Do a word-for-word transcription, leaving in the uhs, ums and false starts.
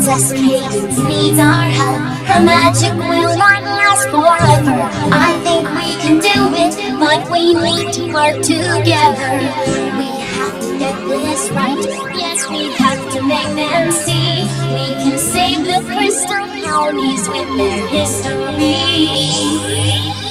Princess Cadence needs our help. Her magic will not last forever. I think we can do it, but we need to work together. We have to get this right. Yes, we have to make them see. We can save the crystal ponies with their history.